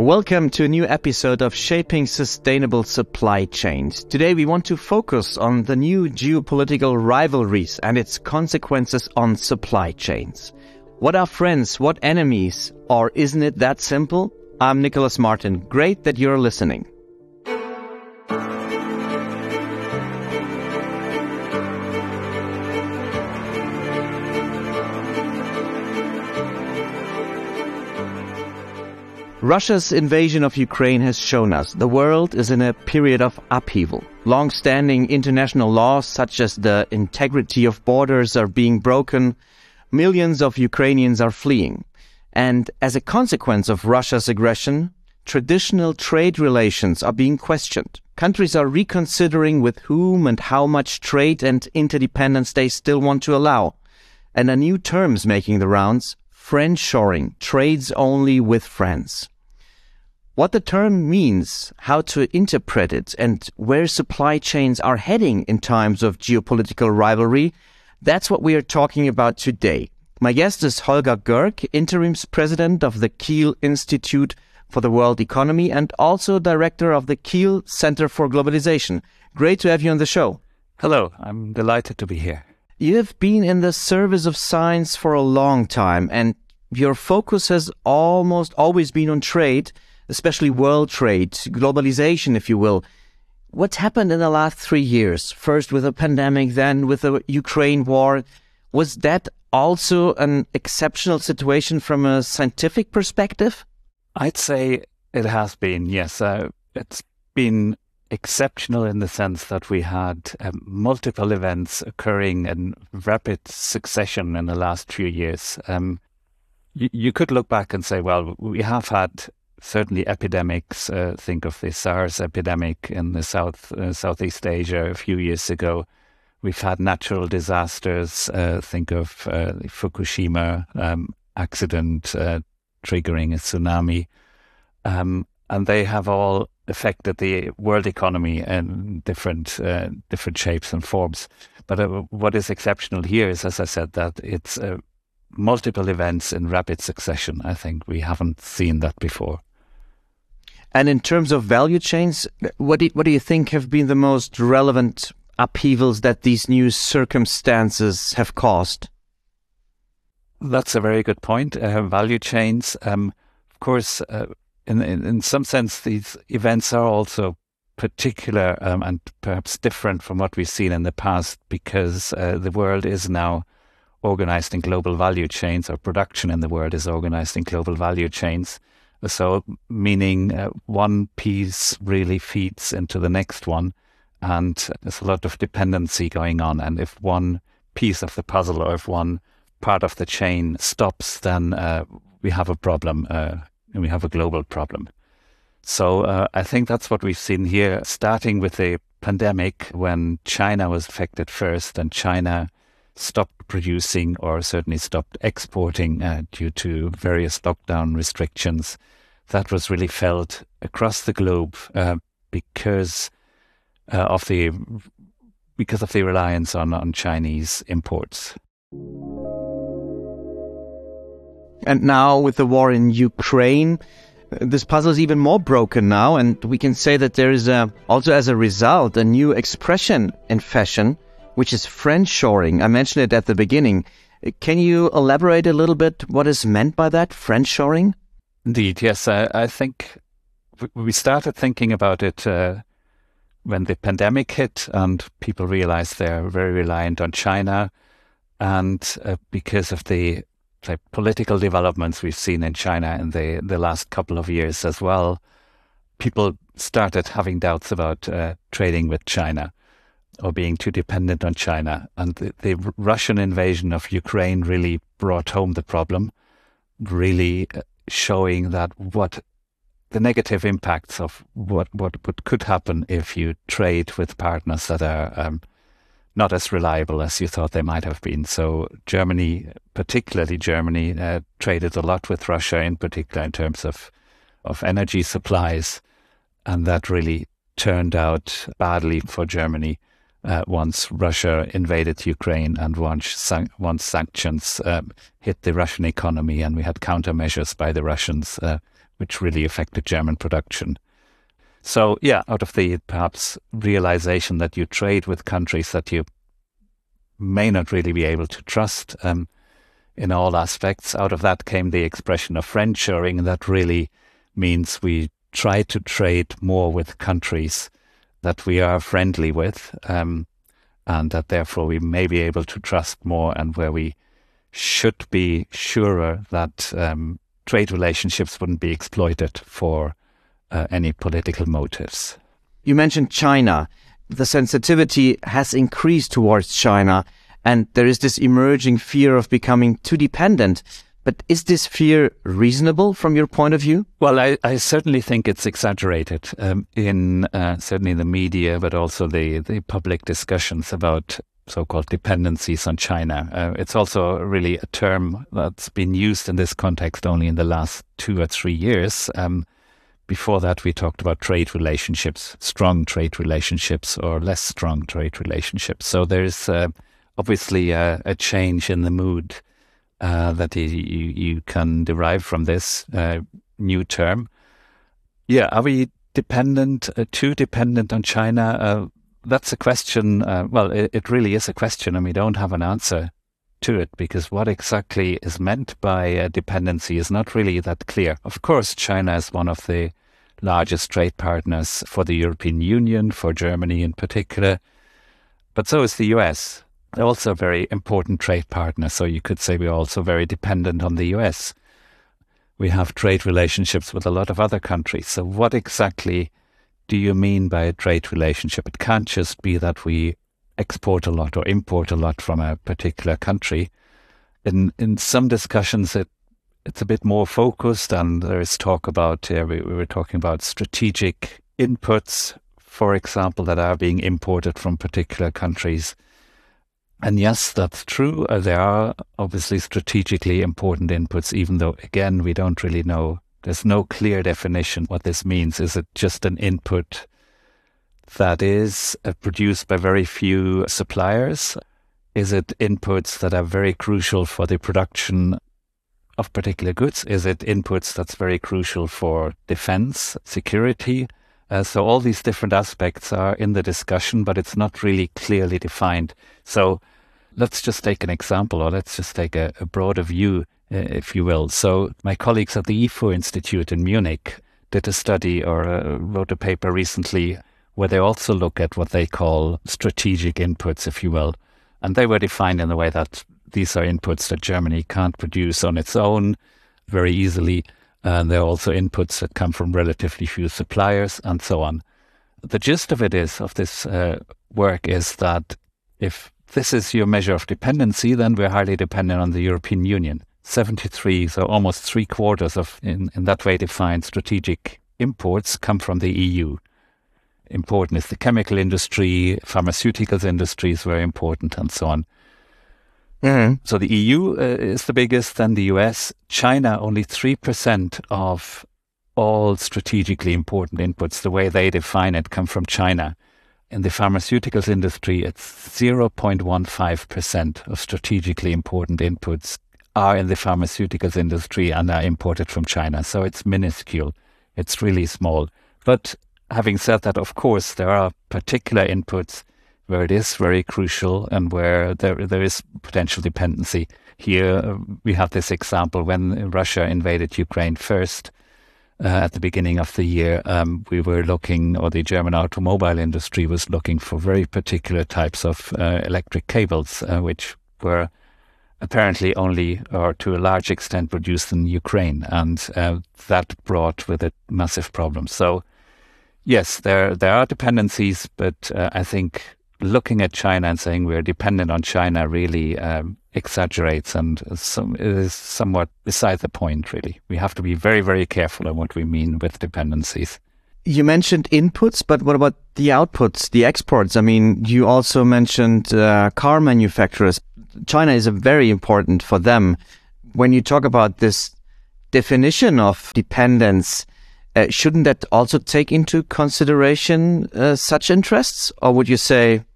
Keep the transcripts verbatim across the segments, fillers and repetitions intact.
Welcome to a new episode of Shaping Sustainable Supply Chains. Today we want to focus on the new geopolitical rivalries and its consequences on supply chains. What are friends, what enemies, or isn't it that simple? I'm Nicholas Martin. Great that you're listening. Russia's invasion of Ukraine has shown us the world is in a period of upheaval. Long-standing international laws such as the integrity of borders are being broken. Millions of Ukrainians are fleeing. And as a consequence of Russia's aggression, traditional trade relations are being questioned. Countries are reconsidering with whom and how much trade and interdependence they still want to allow. And a new term is making the rounds: friendshoring, trades only with friends. What the term means, how to interpret it, and where supply chains are heading in times of geopolitical rivalry, that's what we are talking about today. My guest is Holger Görg, interim president of the Kiel Institute for the World Economy and also director of the Kiel Center for Globalization. Great to have you on the show. Hello, I'm delighted to be here. You have been in the service of science for a long time, and your focus has almost always been on trade, especially world trade, globalization, if you will. What's happened in the last three years? First with the pandemic, then with the Ukraine war. Was that also an exceptional situation from a scientific perspective? I'd say it has been, yes. Uh, it's been exceptional in the sense that we had um, multiple events occurring in rapid succession in the last few years. Um, you, you could look back and say, well, we have had certainly epidemics. Uh, think of the SARS epidemic in the South uh, Southeast Asia a few years ago. We've had natural disasters. Uh, think of uh, the Fukushima um, accident uh, triggering a tsunami. Um, and they have all affected the world economy in different uh, different shapes and forms. But uh, what is exceptional here is, as I said, that it's uh, multiple events in rapid succession. I think we haven't seen that before. And in terms of value chains, what do, what do you think have been the most relevant upheavals that these new circumstances have caused? That's a very good point. Uh, value chains, um, of course, uh, in, in in some sense, these events are also particular um, and perhaps different from what we've seen in the past, because uh, the world is now organized in global value chains, or production in the world is organized in global value chains. So meaning uh, one piece really feeds into the next one, and there's a lot of dependency going on. And if one piece of the puzzle or if one part of the chain stops, then uh, we have a problem, uh, and we have a global problem. So uh, I think that's what we've seen here, starting with the pandemic when China was affected first, and China stopped producing or certainly stopped exporting uh, due to various lockdown restrictions. That was really felt across the globe uh, because uh, of the because of the reliance on, on Chinese imports. And now with the war in Ukraine, this puzzle is even more broken now, and we can say that there is a, also as a result a new expression in fashion, which is friendshoring. I mentioned it at the beginning. Can you elaborate a little bit what is meant by that, friendshoring? Indeed, yes. I, I think we started thinking about it uh, when the pandemic hit and people realized they're very reliant on China. And uh, because of the like, political developments we've seen in China in the, the last couple of years as well, people started having doubts about uh, trading with China or being too dependent on China. And the, the Russian invasion of Ukraine really brought home the problem, really uh, showing that what the negative impacts of what, what, what could happen if you trade with partners that are um, not as reliable as you thought they might have been. So Germany, particularly Germany, uh, traded a lot with Russia, in particular in terms of, of energy supplies. And that really turned out badly for Germany. uh, once Russia invaded Ukraine and once, san- once sanctions um, hit the Russian economy, and we had countermeasures by the Russians, uh, which really affected German production. So, yeah, out of the perhaps realization that you trade with countries that you may not really be able to trust um, in all aspects, out of that came the expression of friendshoring, and that really means we try to trade more with countries that we are friendly with, um, and that therefore we may be able to trust more, and where we should be surer that um, trade relationships wouldn't be exploited for uh, any political motives. You mentioned China. The sensitivity has increased towards China, and there is this emerging fear of becoming too dependent. But is this fear reasonable from your point of view? Well, I, I certainly think it's exaggerated um, in uh, certainly the media, but also the, the public discussions about so-called dependencies on China. Uh, it's also really a term that's been used in this context only in the last two or three years. Um, before that, we talked about trade relationships, strong trade relationships or less strong trade relationships. So there's uh, obviously a, a change in the mood Uh, that you, you can derive from this uh, new term. Yeah, are we dependent, uh, too dependent on China? Uh, that's a question, uh, well, it, it really is a question, and we don't have an answer to it, because what exactly is meant by uh, dependency is not really that clear. Of course, China is one of the largest trade partners for the European Union, for Germany in particular, but so is the U S. They're also a very important trade partner, so you could say we're also very dependent on the U S. We have trade relationships with a lot of other countries. So what exactly do you mean by a trade relationship? It can't just be that we export a lot or import a lot from a particular country. In in some discussions, it it's a bit more focused, and there is talk about, uh, we, we were talking about strategic inputs, for example, that are being imported from particular countries. And yes, that's true. Uh, there are obviously strategically important inputs, even though, again, we don't really know. There's no clear definition what this means. Is it just an input that is uh, produced by very few suppliers? Is it inputs that are very crucial for the production of particular goods? Is it inputs that's very crucial for defense, security? Uh, so all these different aspects are in the discussion, but it's not really clearly defined. So let's just take an example, or let's just take a, a broader view, uh, if you will. So my colleagues at the I F O Institute in Munich did a study or uh, wrote a paper recently where they also look at what they call strategic inputs, if you will. And they were defined in the way that these are inputs that Germany can't produce on its own very easily. And there are also inputs that come from relatively few suppliers and so on. The gist of it is, of this uh, work, is that if this is your measure of dependency, then we're highly dependent on the European Union. seventy-three, so almost three quarters of, in, in that way defined, strategic imports come from the E U. Important is the chemical industry, pharmaceuticals industry is very important, and so on. Mm-hmm. So the E U uh, is the biggest, then the U S. China, only three percent of all strategically important inputs, the way they define it, come from China. In the pharmaceuticals industry, it's zero point one five percent of strategically important inputs are in the pharmaceuticals industry and are imported from China. So it's minuscule. It's really small. But having said that, of course, there are particular inputs where it is very crucial and where there there is potential dependency. Here uh, we have this example when Russia invaded Ukraine first. Uh, at the beginning of the year, um, we were looking, or the German automobile industry was looking for very particular types of uh, electric cables, uh, which were apparently only, or to a large extent, produced in Ukraine. And uh, that brought with it massive problems. So, yes, there there are dependencies, but uh, I think looking at China and saying we're dependent on China really um, exaggerates and some, it is somewhat beside the point, really. We have to be very, very careful on what we mean with dependencies. You mentioned inputs, but what about the outputs, the exports? I mean, you also mentioned uh, car manufacturers. China is a very important for them. When you talk about this definition of dependence, uh, shouldn't that also take into consideration uh, such interests? Or would you say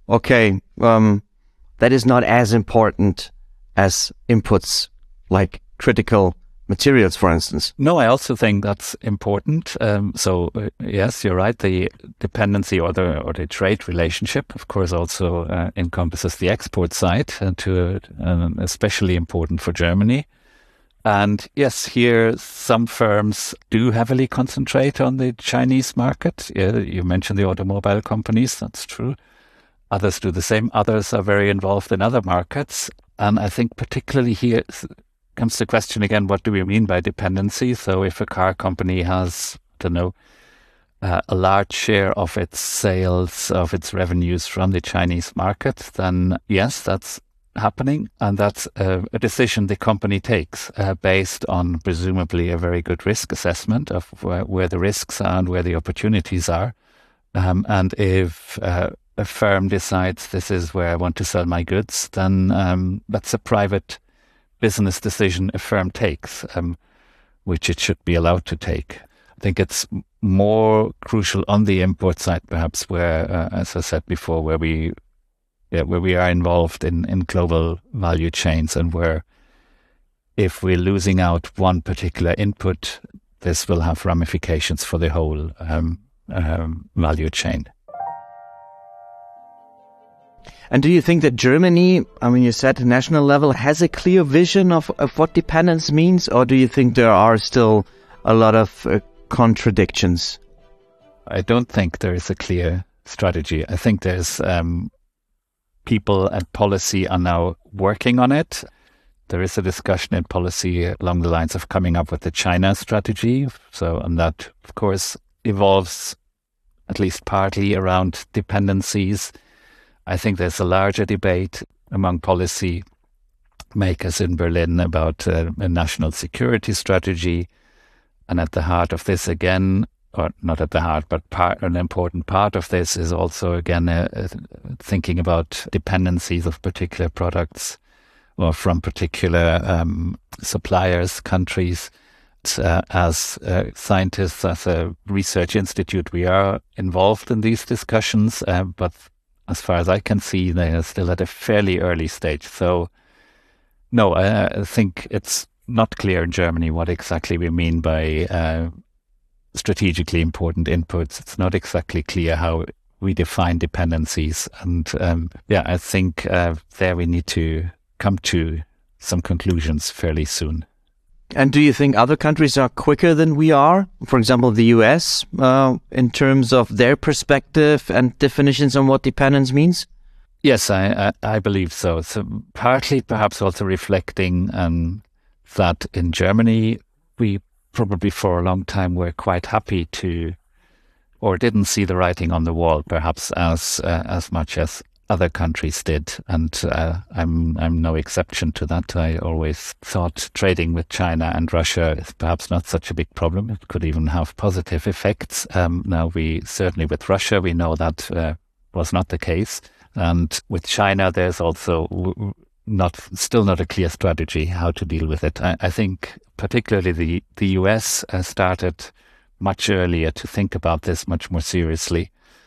okay, um, that is not as important as inputs like critical materials, for instance. No, I also think that's important. Um, so uh, yes, you're right. The dependency or the or the trade relationship, of course, also uh, encompasses the export side, uh, to um, especially important for Germany. And yes, here some firms do heavily concentrate on the Chinese market. Yeah, you mentioned the automobile companies. That's true. Others do the same. Others are very involved in other markets. And I think particularly here comes the question again, what do we mean by dependency? So if a car company has, I don't know, uh, a large share of its sales, of its revenues from the Chinese market, then yes, that's happening. And that's a, a decision the company takes uh, based on presumably a very good risk assessment of where, where the risks are and where the opportunities are. Um, and if uh, a firm decides this is where I want to sell my goods, then um, that's a private business decision a firm takes, um, which it should be allowed to take. I think it's more crucial on the import side, perhaps, where, uh, as I said before, where we, yeah, where we are involved in, in global value chains, and where if we're losing out one particular input, this will have ramifications for the whole um, um, value chain. And do you think that Germany, I mean, you said national level, has a clear vision of, of what dependence means, or do you think there are still a lot of uh, contradictions? I don't think there is a clear strategy. I think there's um, people and policy are now working on it. There is a discussion in policy along the lines of coming up with the China strategy. So, and that, of course, evolves at least partly around dependencies. I think there's a larger debate among policy makers in Berlin about uh, a national security strategy. And at the heart of this, again, or not at the heart, but part, an important part of this is also, again, uh, uh, thinking about dependencies of particular products or from particular um, suppliers, countries. Uh, as uh, scientists, as a research institute, we are involved in these discussions, uh, but as far as I can see, they are still at a fairly early stage. So, no, I, I think it's not clear in Germany what exactly we mean by uh, strategically important inputs. It's not exactly clear how we define dependencies. And um, yeah, I think uh, there we need to come to some conclusions fairly soon. And do you think other countries are quicker than we are? For example, the U S, uh, in terms of their perspective and definitions on what dependence means? Yes, I, I, I believe so. So partly perhaps also reflecting um, that in Germany, we probably for a long time were quite happy to, or didn't see the writing on the wall, perhaps as uh, as much as other countries did, and uh, I'm I'm no exception to that. I always thought trading with China and Russia is perhaps not such a big problem. It could even have positive effects. Um, now, we certainly with Russia, we know that uh, was not the case, and with China, there's also not still not a clear strategy how to deal with it. I, I think particularly the the U S uh, started much earlier to think about this much more seriously,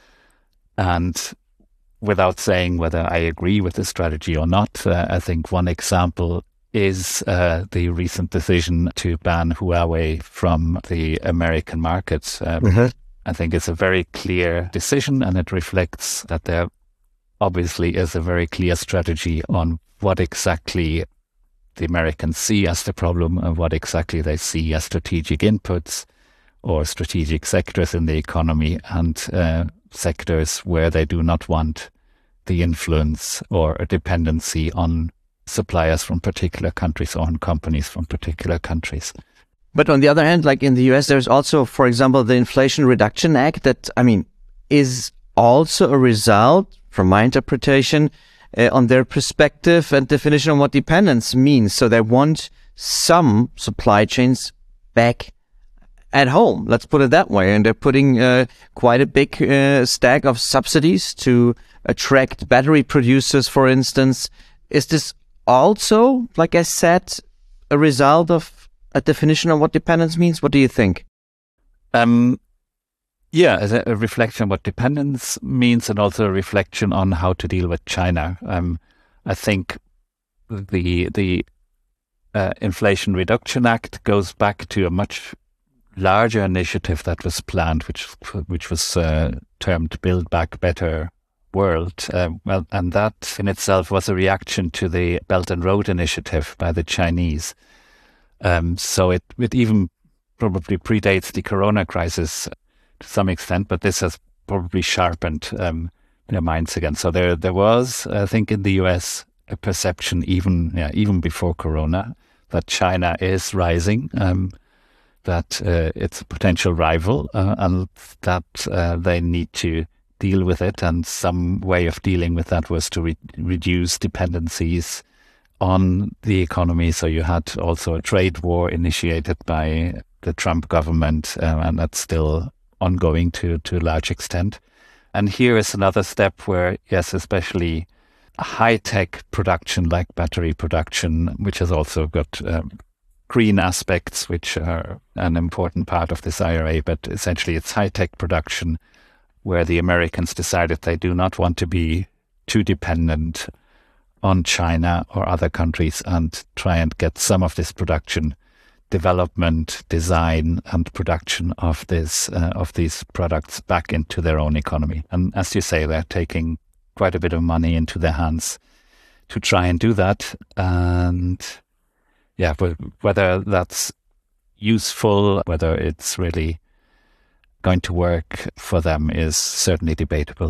and without saying whether I agree with the strategy or not, uh, I think one example is uh, the recent decision to ban Huawei from the American market. Um, mm-hmm. I think it's a very clear decision, and it reflects that there obviously is a very clear strategy on what exactly the Americans see as the problem and what exactly they see as strategic inputs or strategic sectors in the economy, and uh, sectors where they do not want the influence or a dependency on suppliers from particular countries or on companies from particular countries. But on the other hand, like in the U S, there's also, for example, the Inflation Reduction Act that, I mean, is also a result, from my interpretation, uh, on their perspective and definition on what dependence means. So they want some supply chains back at home, let's put it that way. And they're putting uh, quite a big uh, stack of subsidies to attract battery producers, for instance. Is this also, like I said, a result of a definition of what dependence means? What do you think? Um, Yeah, as a, a reflection on what dependence means, and also a reflection on how to deal with China. Um, I think the the uh, Inflation Reduction Act goes back to a much larger initiative that was planned, which which was uh, termed "Build Back Better World." Uh, well, and that in itself was a reaction to the Belt and Road Initiative by the Chinese. Um, so it it even probably predates the Corona crisis to some extent, but this has probably sharpened um, their minds again. So there there was, I think, in the U S a perception even yeah, even before Corona that China is rising. Um, that uh, it's a potential rival uh, and that uh, they need to deal with it. And some way of dealing with that was to re- reduce dependencies on the economy. So you had also a trade war initiated by the Trump government, uh, and that's still ongoing to, to a large extent. And here is another step where, yes, especially high-tech production like battery production, which has also got um, green aspects, which are an important part of this I R A, but essentially it's high-tech production where the Americans decided they do not want to be too dependent on China or other countries and try and get some of this production, development, design, and production of this uh, of these products back into their own economy. And as you say, they're taking quite a bit of money into their hands to try and do that. And yeah, but whether that's useful, whether it's really going to work for them is certainly debatable.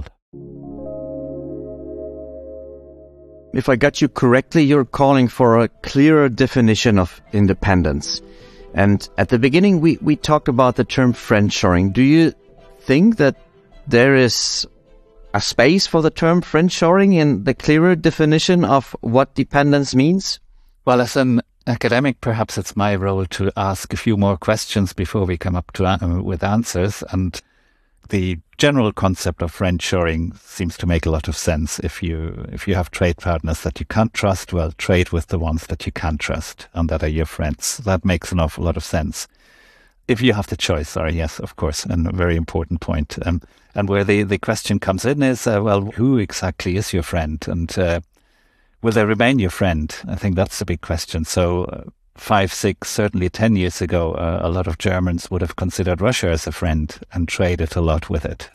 If I got you correctly, you're calling for a clearer definition of independence. And at the beginning, we, we talked about the term friendshoring. Do you think that there is a space for the term friendshoring in the clearer definition of what dependence means? Well, as an academic, perhaps it's my role to ask a few more questions before we come up to uh, with answers. And the general concept of friendshoring seems to make a lot of sense. If you if you have trade partners that you can't trust, well, trade with the ones that you can trust and that are your friends. That makes an awful lot of sense. If you have the choice, sorry, yes, of course, and a very important point. Um, and where the, the question comes in is, uh, well, who exactly is your friend? And uh, will they remain your friend? I think that's the big question. So uh, five, six, certainly ten years ago, uh, a lot of Germans would have considered Russia as a friend and traded a lot with it.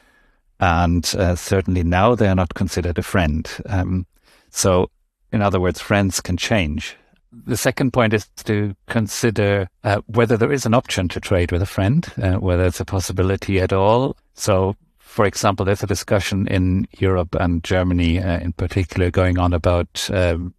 And uh, certainly now they are not considered a friend. Um, so, in other words, friends can change. The second point is to consider uh, whether there is an option to trade with a friend, uh, whether it's a possibility at all. So, for example, there's a discussion in Europe and Germany uh, in particular going on about um,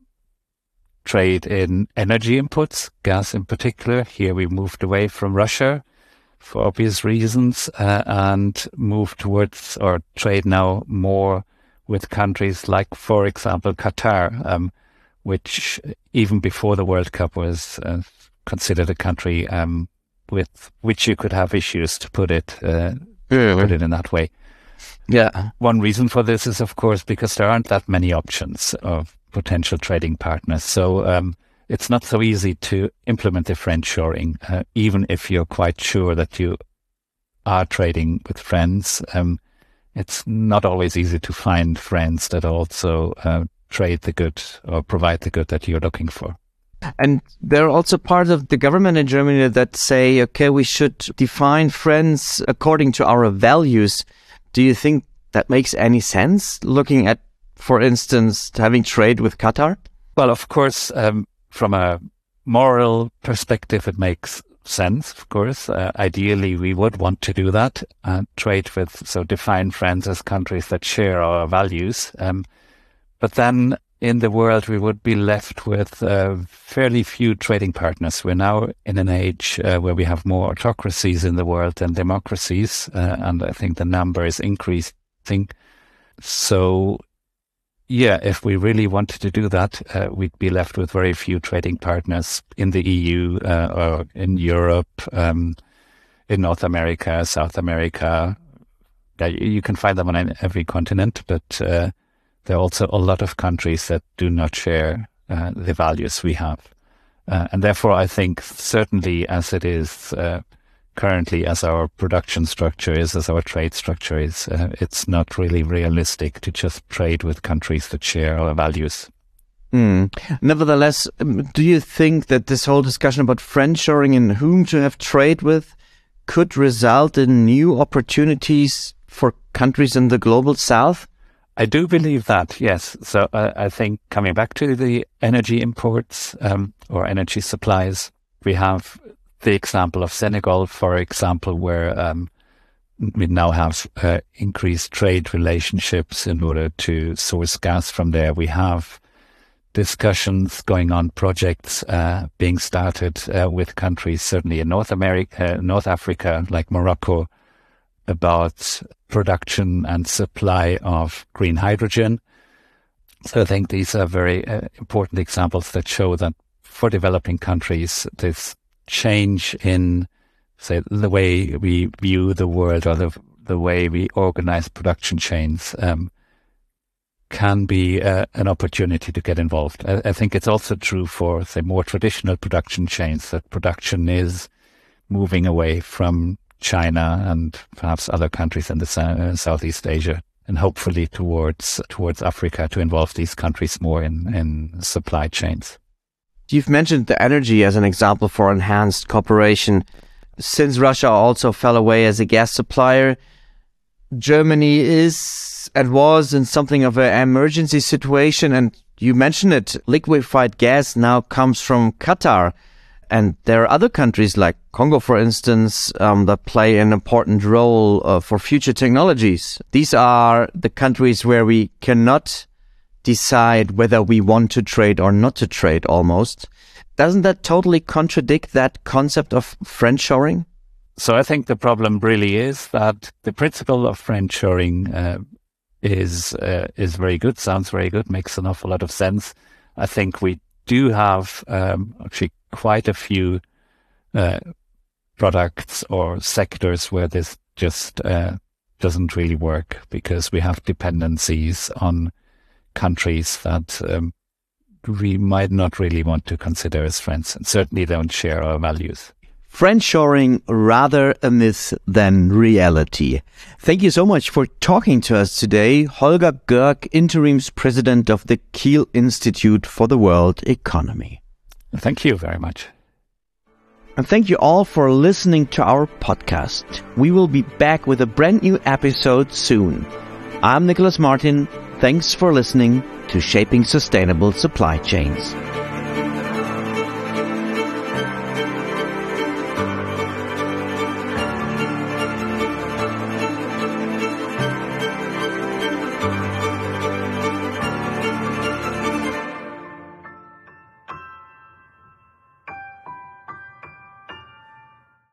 trade in energy inputs, gas in particular. Here we moved away from Russia for obvious reasons uh, and moved towards or trade now more with countries like, for example, Qatar, um, which even before the World Cup was uh, considered a country um, with which you could have issues, to put it uh, yeah, put it in that way. Yeah. One reason for this is, of course, because there aren't that many options of potential trading partners. So um, it's not so easy to implement the friendshoring, uh, even if you're quite sure that you are trading with friends. Um, it's not always easy to find friends that also uh, trade the good or provide the good that you're looking for. And there are also parts of the government in Germany that say, okay, we should define friends according to our values. Do you think that makes any sense, looking at, for instance, having trade with Qatar? Well, of course, um, from a moral perspective, it makes sense, of course. Uh, ideally, we would want to do that, uh, trade with, so define friends as countries that share our values. Um, but then in the world, we would be left with uh, fairly few trading partners. We're now in an age uh, where we have more autocracies in the world than democracies, uh, and I think the number is increasing. So, yeah, if we really wanted to do that, uh, we'd be left with very few trading partners in the E U uh, or in Europe, um, in North America, South America. Yeah, you can find them on every continent, but uh, there are also a lot of countries that do not share uh, the values we have. Uh, and therefore, I think certainly as it is uh, currently as our production structure is, as our trade structure is, uh, it's not really realistic to just trade with countries that share our values. Mm. Nevertheless, do you think that this whole discussion about friendshoring and whom to have trade with could result in new opportunities for countries in the global south? I do believe that, yes. So uh, I think coming back to the energy imports um, or energy supplies, we have the example of Senegal, for example, where um, we now have uh, increased trade relationships in order to source gas from there. We have discussions going on, projects uh, being started uh, with countries, certainly in North America, uh, North Africa, like Morocco, about production and supply of green hydrogen. So I think these are very uh, important examples that show that for developing countries, this change in, say, the way we view the world or the the way we organize production chains um, can be uh, an opportunity to get involved. I, I think it's also true for, say, more traditional production chains, that production is moving away from China and perhaps other countries in the uh, Southeast Asia, and hopefully towards towards Africa, to involve these countries more in, in supply chains. You've mentioned the energy as an example for enhanced cooperation. Since Russia also fell away as a gas supplier, Germany is and was in something of an emergency situation, and you mentioned it, liquefied gas now comes from Qatar. And there are other countries like Congo, for instance, um, that play an important role uh, for future technologies. These are the countries where we cannot decide whether we want to trade or not to trade almost. Doesn't that totally contradict that concept of friendshoring? So I think the problem really is that the principle of friendshoring uh, is uh, is very good, sounds very good, makes an awful lot of sense. I think we do have um, actually quite a few uh, products or sectors where this just uh, doesn't really work, because we have dependencies on countries that um, we might not really want to consider as friends, and certainly don't share our values. Friendshoring, rather a myth than reality. Thank you so much for talking to us today, Holger Görg, Interim's President of the Kiel Institute for the World Economy. Thank you very much. And thank you all for listening to our podcast. We will be back with a brand new episode soon. I'm Nicholas Martin. Thanks for listening to Shaping Sustainable Supply Chains.